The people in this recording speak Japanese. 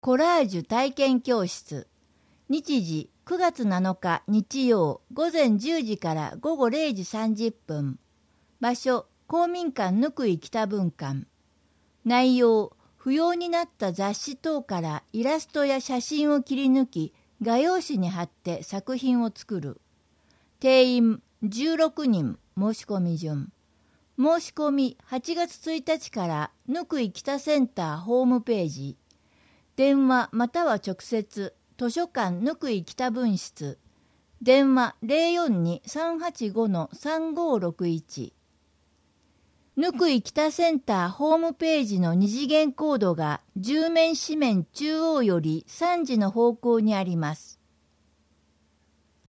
コラージュ体験教室。日時9月7日日曜午前10時から午後0時30分。場所、公民館ぬくい北分館。内容、不要になった雑誌等からイラストや写真を切り抜き、画用紙に貼って作品を作る。定員16人、申し込み順。申し込み8月1日からぬくい北センターホームページ。電話または直接、図書館ぬくい北分室。電話042-385-3561。ぬくい北センターホームページの二次元コードが10面紙面中央より3時の方向にあります。